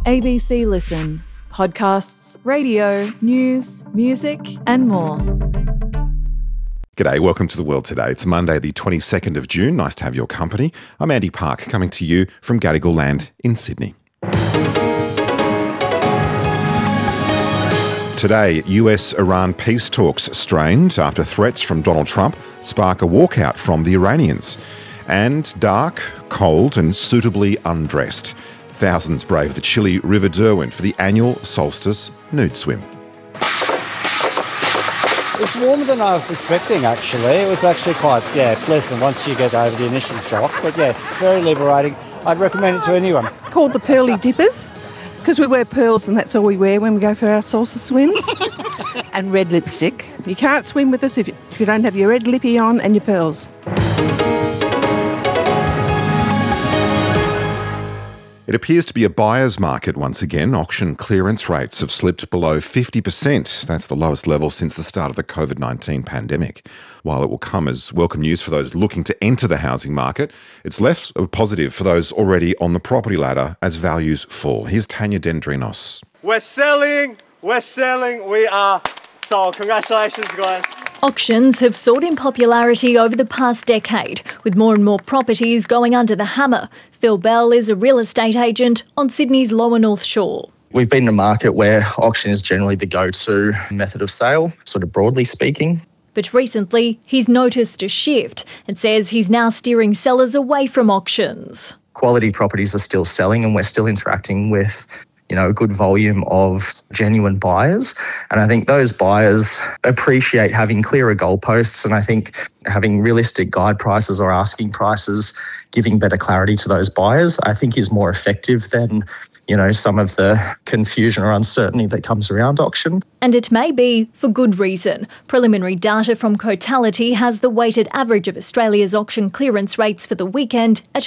ABC Listen. Podcasts, radio, news, music and more. G'day, welcome to The World Today. It's Monday the 22nd of June. Nice to have your company. I'm Andy Park, coming to you from Gadigal Land in Sydney. Today, US-Iran peace talks strained after threats from Donald Trump spark a walkout from the Iranians. And dark, cold and suitably undressed. Thousands brave the chilly River Derwent for the annual solstice nude swim. It's warmer than I was expecting, actually. It was actually quite, pleasant once you get over the initial shock. But yes, it's very liberating. I'd recommend it to anyone. Called the Pearly Dippers, because we wear pearls and that's all we wear when we go for our solstice swims. And red lipstick. You can't swim with us if you don't have your red lippy on and your pearls. It appears to be a buyer's market once again. Auction clearance rates have slipped below 50%. That's the lowest level since the start of the COVID-19 pandemic. While it will come as welcome news for those looking to enter the housing market, it's less of a positive for those already on the property ladder as values fall. Here's Tanya Dendrinos. We're selling, we are sold. Congratulations, guys. Auctions have soared in popularity over the past decade, with more and more properties going under the hammer. Phil Bell is a real estate agent on Sydney's Lower North Shore. We've been in a market where auction is generally the go-to method of sale, sort of broadly speaking. But recently, he's noticed a shift and says he's now steering sellers away from auctions. Quality properties are still selling and we're still interacting with a good volume of genuine buyers. And I think those buyers appreciate having clearer goalposts, and I think having realistic guide prices or asking prices, giving better clarity to those buyers, I think is more effective than some of the confusion or uncertainty that comes around auction. And it may be for good reason. Preliminary data from Cotality has the weighted average of Australia's auction clearance rates for the weekend at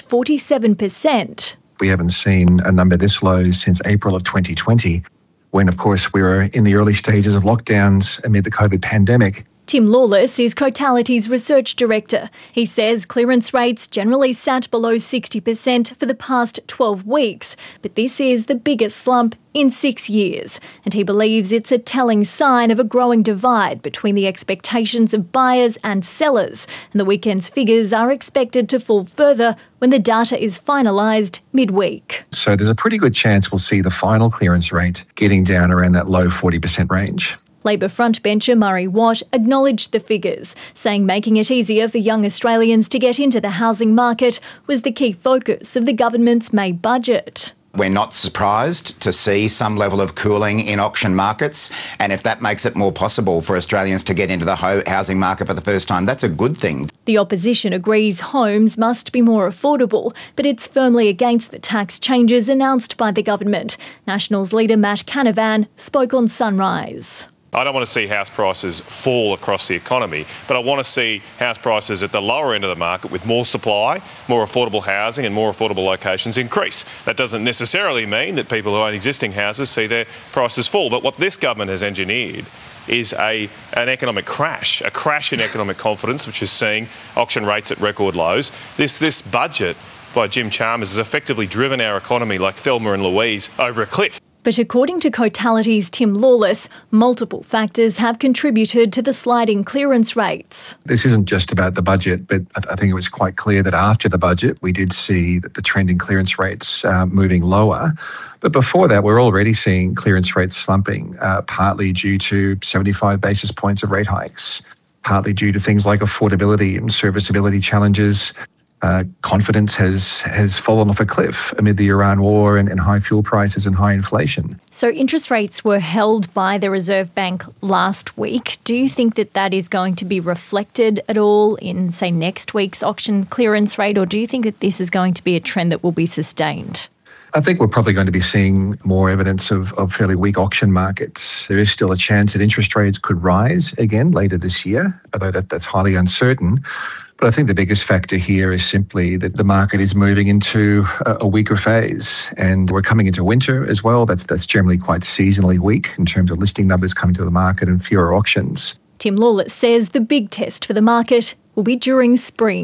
47%. We haven't seen a number this low since April of 2020, when, of course, we were in the early stages of lockdowns amid the COVID pandemic. Tim Lawless is Cotality's research director. He says clearance rates generally sat below 60% for the past 12 weeks, but this is the biggest slump in 6 years, and he believes it's a telling sign of a growing divide between the expectations of buyers and sellers, and the weekend's figures are expected to fall further when the data is finalised midweek. So there's a pretty good chance we'll see the final clearance rate getting down around that low 40% range. Labor frontbencher Murray Watt acknowledged the figures, saying making it easier for young Australians to get into the housing market was the key focus of the government's May budget. We're not surprised to see some level of cooling in auction markets, and if that makes it more possible for Australians to get into the housing market for the first time, that's a good thing. The opposition agrees homes must be more affordable, but it's firmly against the tax changes announced by the government. Nationals leader Matt Canavan spoke on Sunrise. I don't want to see house prices fall across the economy, but I want to see house prices at the lower end of the market with more supply, more affordable housing and more affordable locations increase. That doesn't necessarily mean that people who own existing houses see their prices fall, but what this government has engineered is an economic crash, a crash in economic confidence, which is seeing auction rates at record lows. This budget by Jim Chalmers has effectively driven our economy like Thelma and Louise over a cliff. But according to Cotality's Tim Lawless, multiple factors have contributed to the sliding clearance rates. This isn't just about the budget, but I think it was quite clear that after the budget, we did see that the trend in clearance rates moving lower. But before that, we're already seeing clearance rates slumping, partly due to 75 basis points of rate hikes, partly due to things like affordability and serviceability challenges. Confidence has fallen off a cliff amid the Iran war and high fuel prices and high inflation. So interest rates were held by the Reserve Bank last week. Do you think that is going to be reflected at all in, say, next week's auction clearance rate, or do you think that this is going to be a trend that will be sustained? I think we're probably going to be seeing more evidence of fairly weak auction markets. There is still a chance that interest rates could rise again later this year, although that's highly uncertain. But I think the biggest factor here is simply that the market is moving into a weaker phase, and we're coming into winter as well. That's generally quite seasonally weak in terms of listing numbers coming to the market and fewer auctions. Tim Lawless says the big test for the market will be during spring.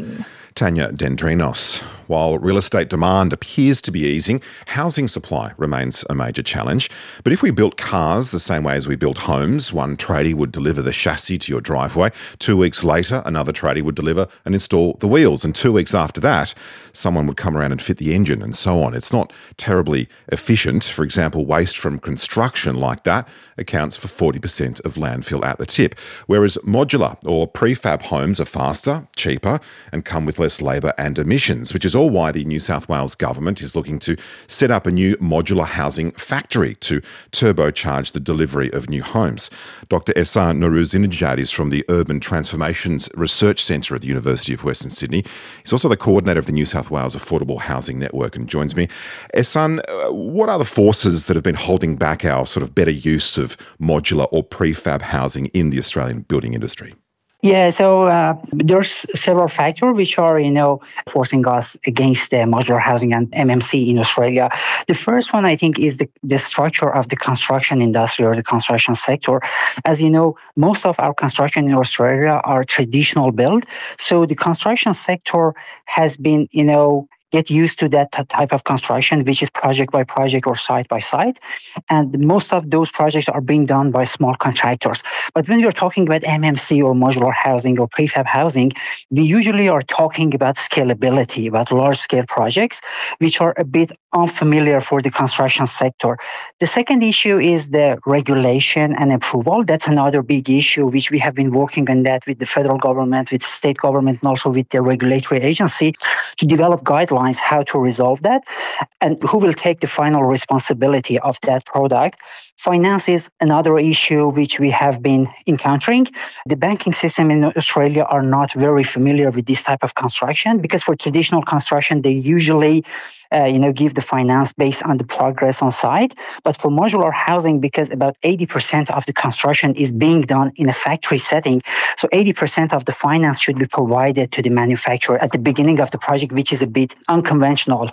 Tanya Dendrinos. While real estate demand appears to be easing, housing supply remains a major challenge. But if we built cars the same way as we built homes, one tradie would deliver the chassis to your driveway. 2 weeks later, another tradie would deliver and install the wheels. And 2 weeks after that, someone would come around and fit the engine and so on. It's not terribly efficient. For example, waste from construction like that accounts for 40% of landfill at the tip. Whereas modular or prefab homes are faster, cheaper, and come with less labour and emissions, which is all why the New South Wales government is looking to set up a new modular housing factory to turbocharge the delivery of new homes. Dr. Ehsan Norouzinejad is from the Urban Transformations Research Centre at the University of Western Sydney. He's also the coordinator of the New South Wales Affordable Housing Network and joins me. Ehsan, what are the forces that have been holding back our sort of better use of modular or prefab housing in the Australian building industry? Yeah, so there's several factors which are, forcing us against the modular housing and MMC in Australia. The first one, I think, is the structure of the construction industry or the construction sector. As you know, most of our construction in Australia are traditional build. So the construction sector has been, get used to that type of construction, which is project by project or site by site. And most of those projects are being done by small contractors. But when we're talking about MMC or modular housing or prefab housing, we usually are talking about scalability, about large-scale projects, which are a bit unfamiliar for the construction sector. The second issue is the regulation and approval. That's another big issue, which we have been working on that with the federal government, with state government, and also with the regulatory agency to develop guidelines how to resolve that and who will take the final responsibility of that product. Finance is another issue which we have been encountering. The banking system in Australia are not very familiar with this type of construction because for traditional construction, they usually give the finance based on the progress on site. But for modular housing, because about 80% of the construction is being done in a factory setting, so 80% of the finance should be provided to the manufacturer at the beginning of the project, which is a bit unconventional,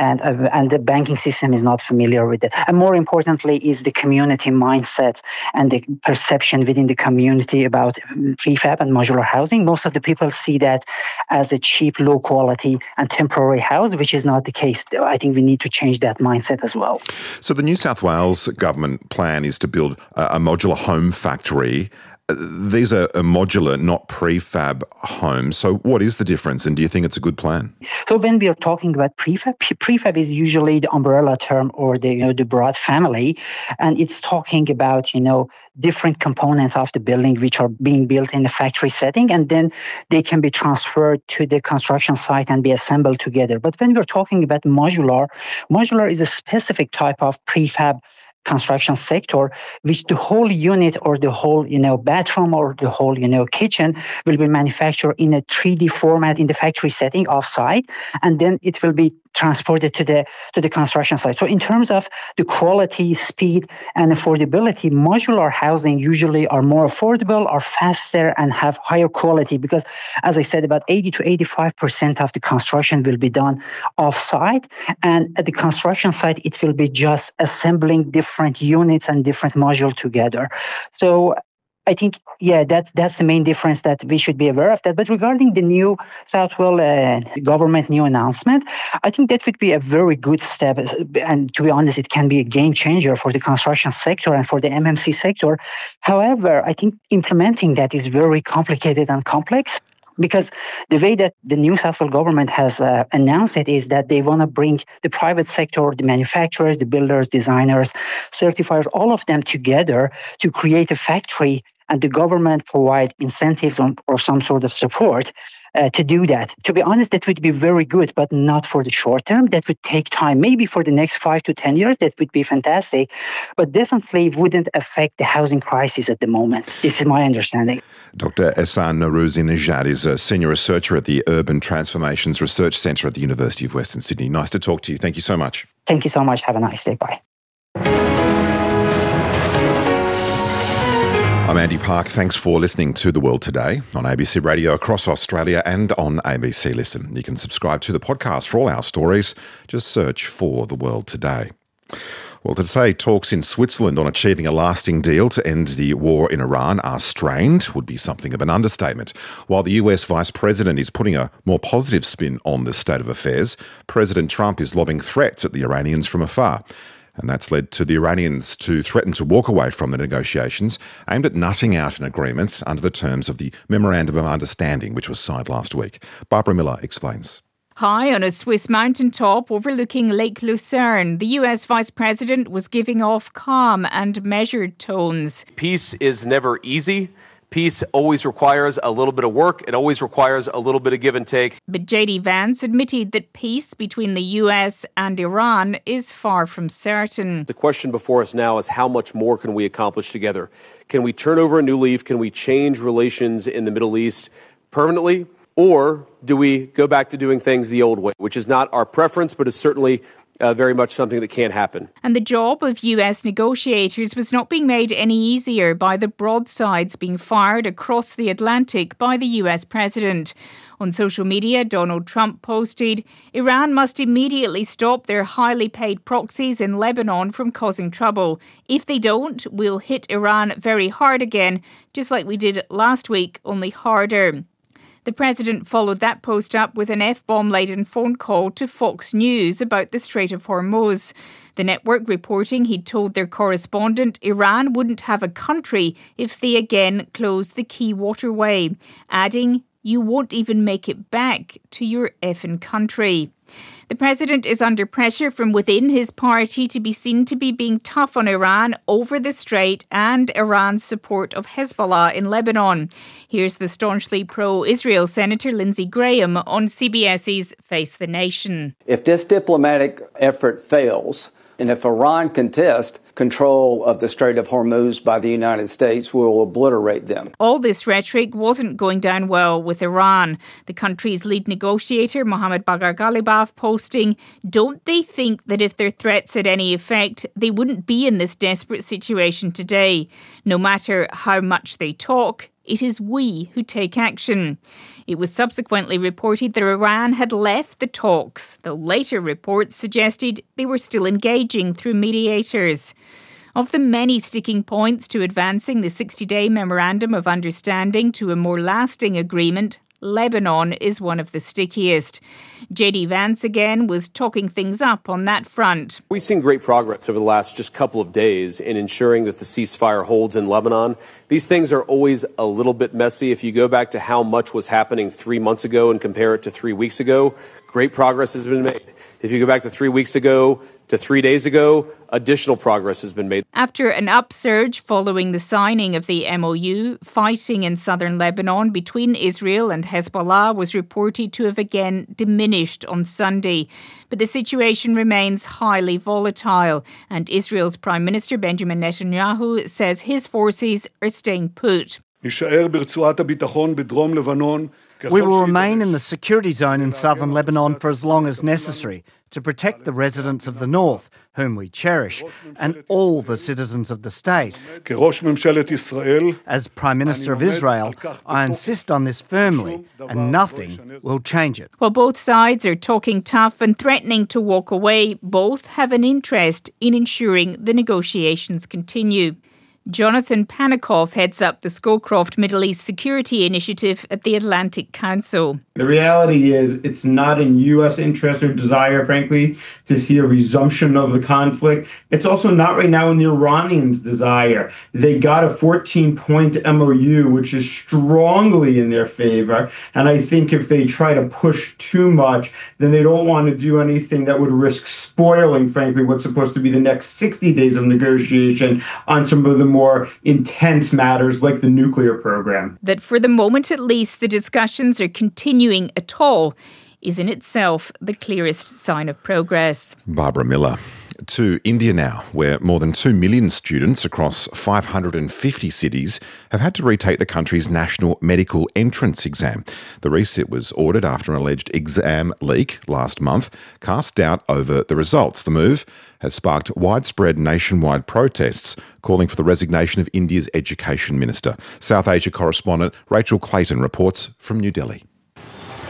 and the banking system is not familiar with it. And more importantly is the community mindset and the perception within the community about prefab and modular housing. Most of the people see that as a cheap, low quality and temporary house, which is not the case. I think we need to change that mindset as well. So the New South Wales government plan is to build a modular home factory. These are modular, not prefab homes. So what is the difference, and do you think it's a good plan? So when we are talking about prefab is usually the umbrella term or the broad family, and it's talking about different components of the building which are being built in the factory setting, and then they can be transferred to the construction site and be assembled together. But when we're talking about modular is a specific type of prefab construction sector, which the whole unit or the whole, bathroom or the whole, kitchen will be manufactured in a 3D format in the factory setting off-site, and then it will be transported to the construction site. So in terms of the quality, speed, and affordability, modular housing usually are more affordable, are faster, and have higher quality because, as I said, about 80 to 85% of the construction will be done off-site, and at the construction site, it will be just assembling different units and different modules together. So I think, that's the main difference that we should be aware of that. But regarding the New South Wales government new announcement, I think that would be a very good step. And to be honest, it can be a game changer for the construction sector and for the MMC sector. However, I think implementing that is very complicated and complex. Because the way that the New South Wales government has announced it is that they want to bring the private sector, the manufacturers, the builders, designers, certifiers, all of them together to create a factory, and the government provide incentives or some sort of support to do that. To be honest, that would be very good, but not for the short term. That would take time. Maybe for the next 5 to 10 years, that would be fantastic, but definitely wouldn't affect the housing crisis at the moment. This is my understanding. Dr. Ehsan Norouzinejad is a senior researcher at the Urban Transformations Research Centre at the University of Western Sydney. Nice to talk to you. Thank you so much. Thank you so much. Have a nice day. Bye. I'm Andy Park. Thanks for listening to The World Today on ABC Radio across Australia and on ABC Listen. You can subscribe to the podcast for all our stories. Just search for The World Today. Well, today, talks in Switzerland on achieving a lasting deal to end the war in Iran are strained, would be something of an understatement. While the US Vice President is putting a more positive spin on the state of affairs, President Trump is lobbing threats at the Iranians from afar. And that's led to the Iranians to threaten to walk away from the negotiations aimed at nutting out an agreement under the terms of the Memorandum of Understanding, which was signed last week. Barbara Miller explains. High on a Swiss mountaintop overlooking Lake Lucerne, the US Vice President was giving off calm and measured tones. Peace is never easy. Peace always requires a little bit of work. It always requires a little bit of give and take. But J.D. Vance admitted that peace between the US and Iran is far from certain. The question before us now is how much more can we accomplish together? Can we turn over a new leaf? Can we change relations in the Middle East permanently? Or do we go back to doing things the old way, which is not our preference, but is certainly very much something that can happen. And the job of US negotiators was not being made any easier by the broadsides being fired across the Atlantic by the US president. On social media, Donald Trump posted, "Iran must immediately stop their highly paid proxies in Lebanon from causing trouble. If they don't, we'll hit Iran very hard again, just like we did last week, only harder." The president followed that post up with an F-bomb-laden phone call to Fox News about the Strait of Hormuz. The network reporting he'd told their correspondent Iran wouldn't have a country if they again closed the key waterway, adding, "You won't even make it back to your effing country." The president is under pressure from within his party to be seen to be being tough on Iran over the strait and Iran's support of Hezbollah in Lebanon. Here's the staunchly pro-Israel Senator Lindsey Graham on CBS's Face the Nation. If this diplomatic effort fails, and if Iran contests control of the Strait of Hormuz by the United States, we will obliterate them. All this rhetoric wasn't going down well with Iran. The country's lead negotiator, Mohammad Bagher Ghalibaf, posting, "Don't they think that if their threats had any effect, they wouldn't be in this desperate situation today? No matter how much they talk, it is we who take action." It was subsequently reported that Iran had left the talks, though later reports suggested they were still engaging through mediators. Of the many sticking points to advancing the 60-day Memorandum of Understanding to a more lasting agreement, Lebanon is one of the stickiest. J.D. Vance again was talking things up on that front. We've seen great progress over the last just couple of days in ensuring that the ceasefire holds in Lebanon. These things are always a little bit messy. If you go back to how much was happening 3 months ago and compare it to 3 weeks ago, great progress has been made. If you go back to 3 weeks ago to 3 days ago, additional progress has been made. After an upsurge following the signing of the MOU, fighting in southern Lebanon between Israel and Hezbollah was reported to have again diminished on Sunday. But the situation remains highly volatile, and Israel's Prime Minister Benjamin Netanyahu says his forces are staying put. We will remain in the security zone in southern Lebanon for as long as necessary to protect the residents of the north, whom we cherish, and all the citizens of the state. As Prime Minister of Israel, I insist on this firmly, and nothing will change it. While both sides are talking tough and threatening to walk away, both have an interest in ensuring the negotiations continue. Jonathan Panikoff heads up the Scowcroft Middle East Security Initiative at the Atlantic Council. The reality is it's not in U.S. interest or desire, frankly, to see a resumption of the conflict. It's also not right now in the Iranians' desire. They got a 14-point MOU, which is strongly in their favor. And I think if they try to push too much, then they don't want to do anything that would risk spoiling, frankly, what's supposed to be the next 60 days of negotiation on some of the more intense matters like the nuclear program. That for the moment at least the discussions are continuing at all is in itself the clearest sign of progress. Barbara Miller. To India now, where more than 2 million students across 550 cities have had to retake the country's national medical entrance exam. The resit was ordered after an alleged exam leak last month cast doubt over the results. The move has sparked widespread nationwide protests calling for the resignation of India's education minister. South Asia correspondent Rachel Clayton reports from New Delhi.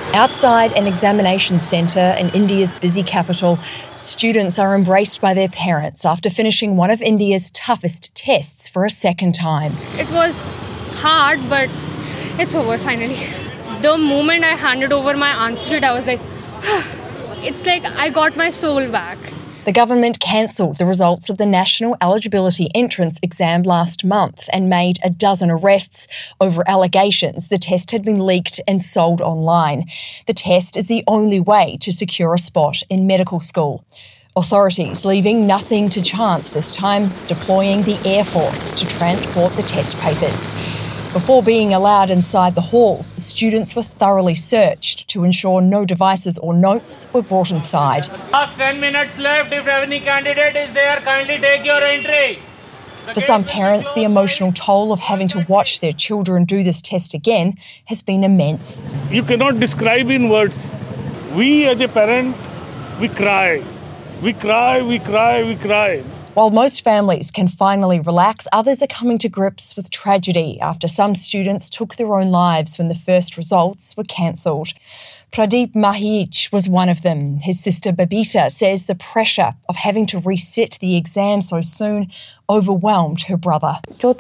Outside an examination centre in India's busy capital, students are embraced by their parents after finishing one of India's toughest tests for a second time. It was hard, but it's over finally. The moment I handed over my answer sheet, I was like, it's like I got my soul back. The government cancelled the results of the National Eligibility Entrance exam last month and made a dozen arrests over allegations the test had been leaked and sold online. The test is the only way to secure a spot in medical school. Authorities leaving nothing to chance this time, deploying the Air Force to transport the test papers. Before being allowed inside the halls, students were thoroughly searched to ensure no devices or notes were brought inside. Last 10 minutes left. If any candidate is there, kindly take your entry. For some parents, the emotional toll of having to watch their children do this test again has been immense. You cannot describe in words. We as a parent, we cry. We cry, we cry, we cry. While most families can finally relax, others are coming to grips with tragedy after some students took their own lives when the first results were cancelled. Pradeep Mahich was one of them. His sister Babita says the pressure of having to resit the exam so soon overwhelmed her brother.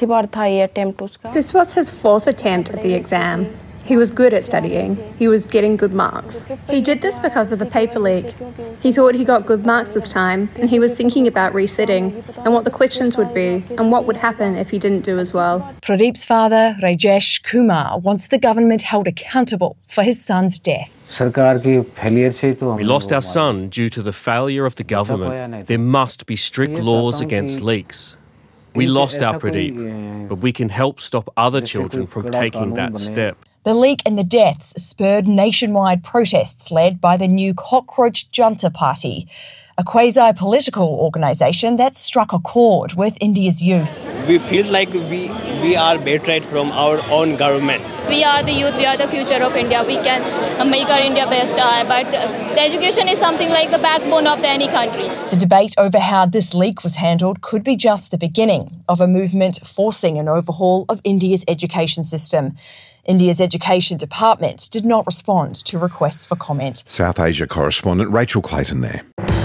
This was his fourth attempt at the exam. He was good at studying. He was getting good marks. He did this because of the paper leak. He thought he got good marks this time, and he was thinking about resitting and what the questions would be and what would happen if he didn't do as well. Pradeep's father, Rajesh Kumar, wants the government held accountable for his son's death. We lost our son due to the failure of the government. There must be strict laws against leaks. We lost our Pradeep, but we can help stop other children from taking that step. The leak and the deaths spurred nationwide protests led by the new Cockroach Junta Party, a quasi-political organisation that struck a chord with India's youth. We feel like we are betrayed from our own government. We are the youth, we are the future of India. We can make our India best, but the education is something like the backbone of any country. The debate over how this leak was handled could be just the beginning of a movement forcing an overhaul of India's education system. India's Education Department did not respond to requests for comment. South Asia correspondent Rachel Clayton there.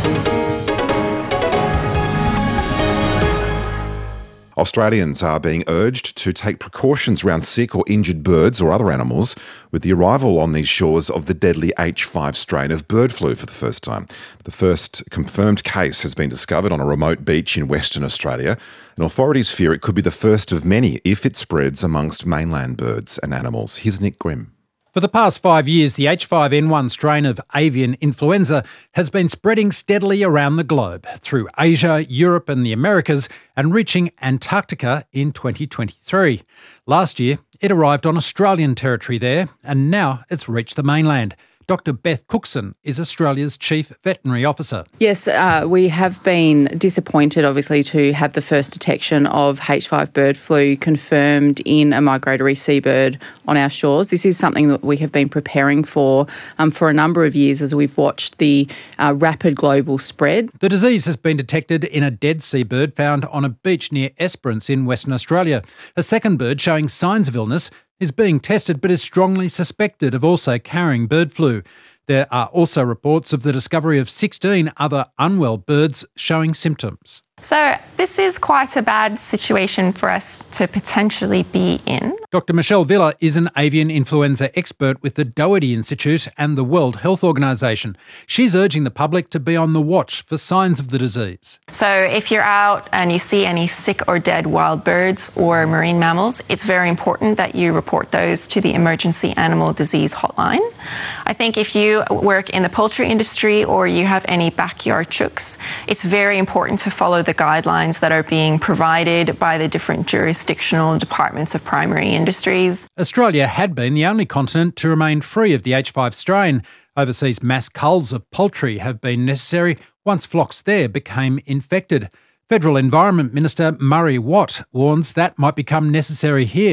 Australians are being urged to take precautions around sick or injured birds or other animals with the arrival on these shores of the deadly H5 strain of bird flu for the first time. The first confirmed case has been discovered on a remote beach in Western Australia, and authorities fear it could be the first of many if it spreads amongst mainland birds and animals. Here's Nick Grimm. For the past 5 years, the H5N1 strain of avian influenza has been spreading steadily around the globe through Asia, Europe and the Americas and reaching Antarctica in 2023. Last year, it arrived on Australian territory there and now it's reached the mainland. Dr Beth Cookson is Australia's Chief Veterinary Officer. Yes, we have been disappointed, obviously, to have the first detection of H5 bird flu confirmed in a migratory seabird on our shores. This is something that we have been preparing for a number of years as we've watched the rapid global spread. The disease has been detected in a dead seabird found on a beach near Esperance in Western Australia. A second bird showing signs of illness is being tested but is strongly suspected of also carrying bird flu. There are also reports of the discovery of 16 other unwell birds showing symptoms. So this is quite a bad situation for us to potentially be in. Dr Michelle Villa is an avian influenza expert with the Doherty Institute and the World Health Organization. She's urging the public to be on the watch for signs of the disease. So if you're out and you see any sick or dead wild birds or marine mammals, it's very important that you report those to the Emergency Animal Disease Hotline. I think if you work in the poultry industry or you have any backyard chooks, it's very important to follow the guidelines that are being provided by the different jurisdictional departments of primary industries. Australia had been the only continent to remain free of the H5 strain. Overseas mass culls of poultry have been necessary once flocks there became infected. Federal Environment Minister Murray Watt warns that might become necessary here.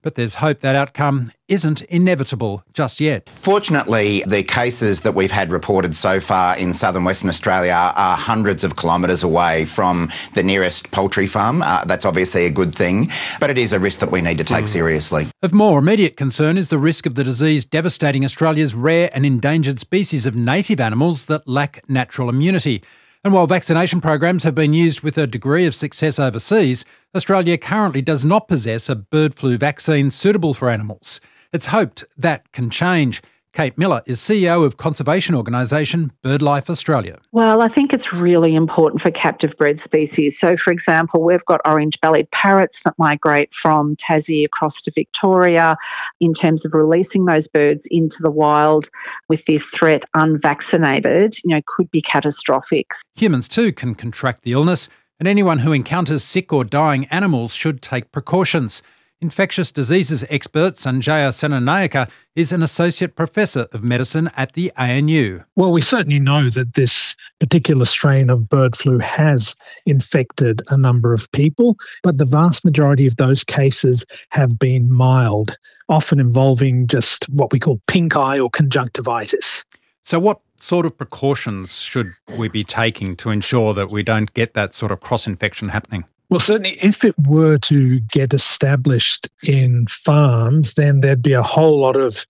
But there's hope that outcome isn't inevitable just yet. Fortunately, the cases that we've had reported so far in southern Western Australia are hundreds of kilometres away from the nearest poultry farm. That's obviously a good thing, but it is a risk that we need to take seriously. Of more immediate concern is the risk of the disease devastating Australia's rare and endangered species of native animals that lack natural immunity. And while vaccination programs have been used with a degree of success overseas, Australia currently does not possess a bird flu vaccine suitable for animals. It's hoped that can change. Kate Miller is CEO of conservation organisation BirdLife Australia. Well, I think it's really important for captive bred species. So, for example, we've got orange-bellied parrots that migrate from Tassie across to Victoria. In terms of releasing those birds into the wild with this threat unvaccinated, could be catastrophic. Humans too can contract the illness, and anyone who encounters sick or dying animals should take precautions. Infectious diseases expert Sanjaya Senanayake is an associate professor of medicine at the ANU. Well, we certainly know that this particular strain of bird flu has infected a number of people, but the vast majority of those cases have been mild, often involving just what we call pink eye or conjunctivitis. So what sort of precautions should we be taking to ensure that we don't get that sort of cross-infection happening? Well, certainly if it were to get established in farms, then there'd be a whole lot of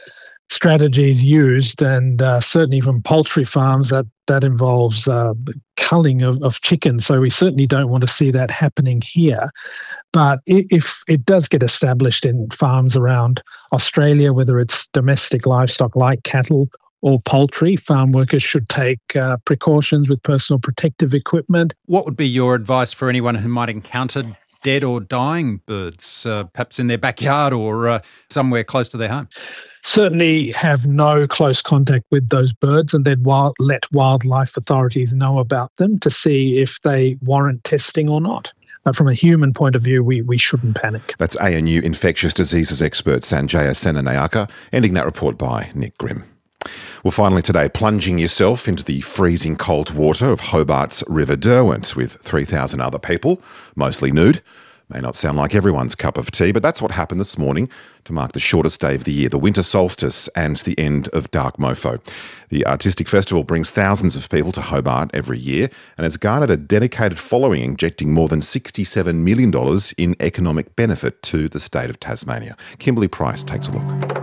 strategies used, and certainly from poultry farms that involves culling of chickens. So we certainly don't want to see that happening here. But if it does get established in farms around Australia, whether it's domestic livestock like cattle or poultry, farm workers should take precautions with personal protective equipment. What would be your advice for anyone who might encounter dead or dying birds, perhaps in their backyard or somewhere close to their home? Certainly have no close contact with those birds, and then let wildlife authorities know about them to see if they warrant testing or not. From a human point of view, we shouldn't panic. That's ANU infectious diseases expert Sanjaya Senanayake, ending that report by Nick Grimm. Well, finally today, plunging yourself into the freezing cold water of Hobart's River Derwent with 3,000 other people, mostly nude. May not sound like everyone's cup of tea, but that's what happened this morning to mark the shortest day of the year, the winter solstice, and the end of Dark Mofo. The artistic festival brings thousands of people to Hobart every year and has garnered a dedicated following, injecting more than $67 million in economic benefit to the state of Tasmania. Kimberly Price takes a look.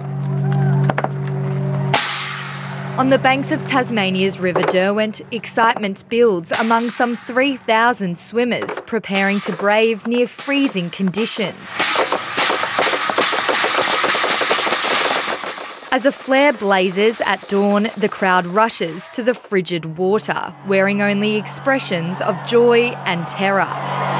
On the banks of Tasmania's River Derwent, excitement builds among some 3,000 swimmers preparing to brave near freezing conditions. As a flare blazes at dawn, the crowd rushes to the frigid water, wearing only expressions of joy and terror.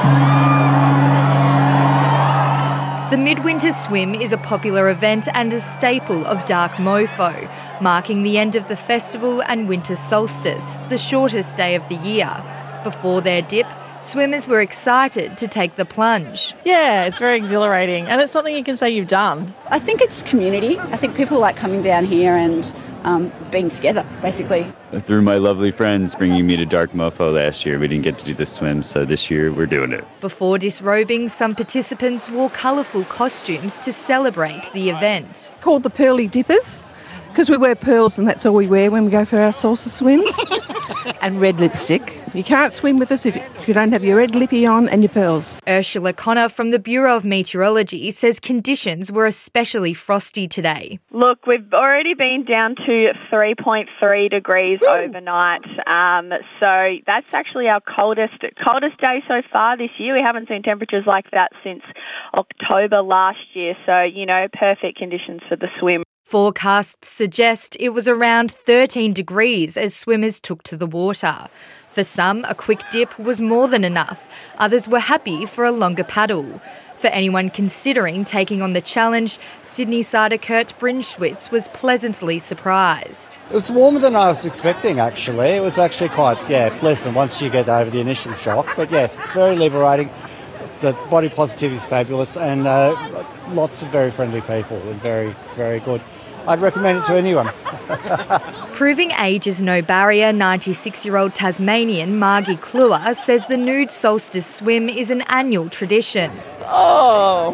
The Midwinter Swim is a popular event and a staple of Dark Mofo, marking the end of the festival and winter solstice, the shortest day of the year. Before their dip, swimmers were excited to take the plunge. Yeah, it's very exhilarating, and it's something you can say you've done. I think it's community. I think people like coming down here and being together, basically. Through my lovely friends bringing me to Dark Mofo last year, we didn't get to do the swim, so this year we're doing it. Before disrobing, some participants wore colourful costumes to celebrate the event. Called the Pearly Dippers, because we wear pearls and that's all we wear when we go for our salsa swims. And red lipstick. You can't swim with us if you don't have your red lippy on and your pearls. Ursula Connor from the Bureau of Meteorology says conditions were especially frosty today. Look, we've already been down to 3.3 degrees overnight. So that's actually our coldest day so far this year. We haven't seen temperatures like that since October last year. So, perfect conditions for the swim. Forecasts suggest it was around 13 degrees as swimmers took to the water. For some, a quick dip was more than enough. Others were happy for a longer paddle. For anyone considering taking on the challenge, Sydney-sider Kurt Brinschwitz was pleasantly surprised. It was warmer than I was expecting, actually. It was actually quite, pleasant once you get over the initial shock. But yes, it's very liberating. The body positivity is fabulous, and lots of very friendly people and very, very good. I'd recommend it to anyone. Proving age is no barrier, 96-year-old Tasmanian Margie Kluwer says the nude solstice swim is an annual tradition. Oh,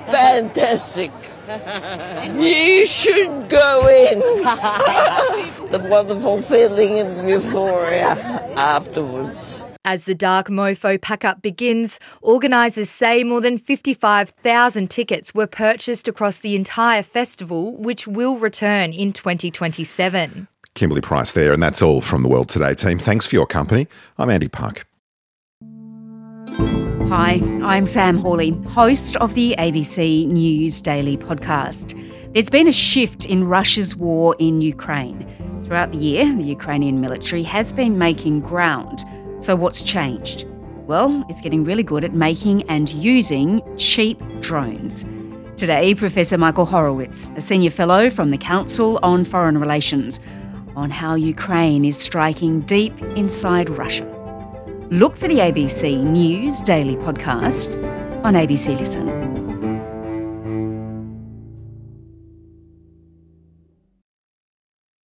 Fantastic. You should go in. The wonderful feeling of euphoria afterwards. As the Dark Mofo pack-up begins, organisers say more than 55,000 tickets were purchased across the entire festival, which will return in 2027. Kimberly Price there, and that's all from the World Today team. Thanks for your company. I'm Andy Park. Hi, I'm Sam Hawley, host of the ABC News Daily podcast. There's been a shift in Russia's war in Ukraine. Throughout the year, the Ukrainian military has been making ground. So what's changed? Well, it's getting really good at making and using cheap drones. Today, Professor Michael Horowitz, a senior fellow from the Council on Foreign Relations, on how Ukraine is striking deep inside Russia. Look for the ABC News Daily podcast on ABC Listen.